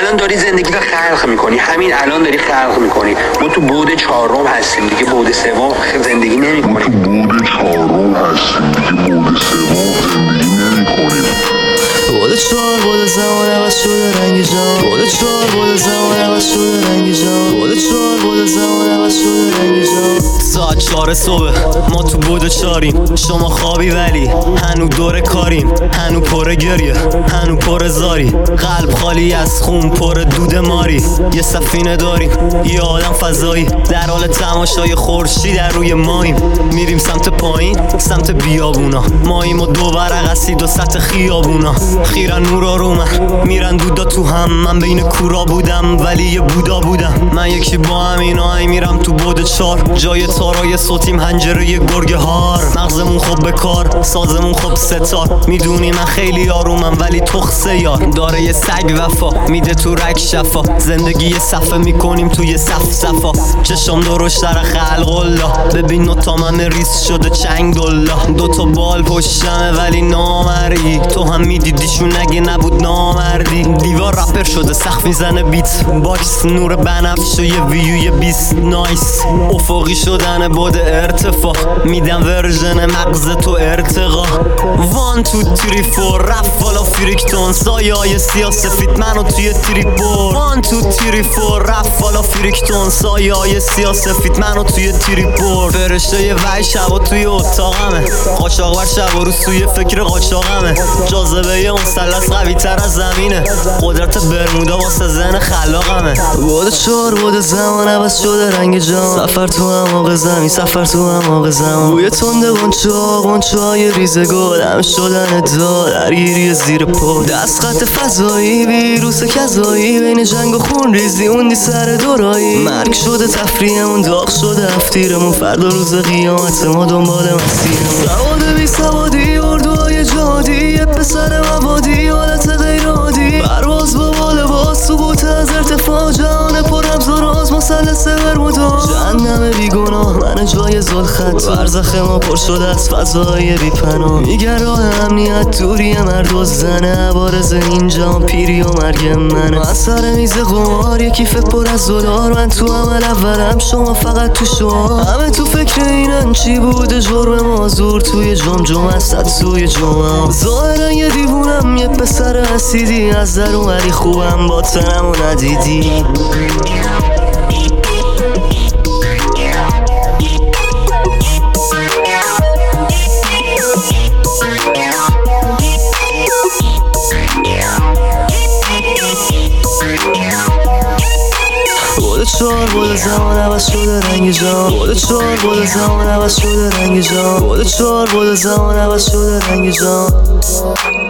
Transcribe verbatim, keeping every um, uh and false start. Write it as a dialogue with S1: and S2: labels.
S1: الان داری زندگی رو خلق میکنی، همین الان داری خلق میکنی. ما تو بعد چهارم هستیم دیگه، بعد سوم زندگی نمیکنیم.
S2: بعد چهارم هستیم دیگه، بعد سوم زندگی نمیکنیم.
S3: بعد چهار بعد زمان عوض شده رنگ جان، بعد چهار بعد زمان عوض شده رنگ جان، بعد چهار بعد زمان عوض شده رنگ جان. ساعت چهار صبح ما تو بعد چاریم، شما خوابی ولی هنو دور کاریم، هنو پر گریه هنو پر زاری، قلب خالی از خون پر دود ماری. یه سفینه داریم یه آدم فضایی، در حال تماشای خورشید در روی ماییم. میریم سمت پایین سمت بیابونا، ماییم و دو ورق اسید و سطح خیابونا. خیرن نورا رو من میرن دودا تو هم، من بین کورا بودم ولی یه بودا بودم. من یکی با همین آهنگ میرم تو بعد چار، جای تارای صوتیم هنجره یه گرگ هار. مغزمون خوب به کار، سازمون خوب ستار، میدونی من خیلی آرومم ولی تخصه یار. داره یه سگ وفا میده تو رگ شفا، زندگی یه صفحه میکنیم توی صف صفا. چشم درشتر خلق الله، ببین نوتام همه ریس شده چنگ دلا. دوتا بال پشتمه ولی نامری، تو هم میدیدیشون اگه نبود نامردی. دیوار رپر شده سخت میزنه بیت باکس، نور بنفش و یه ویوی بیست نایس. افقی شدن بود ارتفاع، میدم ورژن مغز تو ارتقا. وان تو تری فور رفت والا فریکتون، سایه های سیاسفید منو توی تریپور. وان تو تری فور رفت والا فریکتون، سایه های سیاسفید منو توی تریپور. فرشته یه وحی شبا توی اتاقمه، قاچاق بر شب و روز توی فکر قاچاقمه. جاذبه یه مثلث قوی تر از زمینه، قدرت برمودا واسه زن خلاقمه. بعد چهار بعد زمان عوض شده رنگ جان، سفر تو اعماق زمین سفر تو اعماق زمان. بوی تنده غنچه‌ها غنچه‌های ریزه گل، هم شدن دار درگیری زیر پا. دست خط فضایی ویروس کذایی، بین جنگ و خون ریزی اوندی سر دورایی. مرگ شده تفریحمون، داغ شده افتیرمون، فردا روز قیامت ما دنبال مسیرمون. سواد بی سوادی اردوهای جادی، یه پسر مبادی حالت غیر عادی. پرواز با بال باز سقوط از ارتفاع، جهان پر رمز و راز مثلث برمودا. جهنم بیگناه من جای زلخط، برزخ ما پر شده از فضای بی پناه. میگن راه امنیت دوری مرد و زنه، عوارض اینجا پیری و مرگ منه. من سر میز قمار یه کیف پر از دلار، من تو عمل اولم شما فقط تو شما. همه تو فکر اینن چی بوده جرم ما، زور توی جمجم است توی جمعه. ظاهرا یه دیوونم یه پسر اسیدی، از در اومدی خوبم باطنم و ندیدی. بعد چهار بعد زمان عوض شده رنگ جان، بعد چهار بعد زمان عوض شده رنگ جان، بعد چهار بعد زمان عوض شده رنگ جان.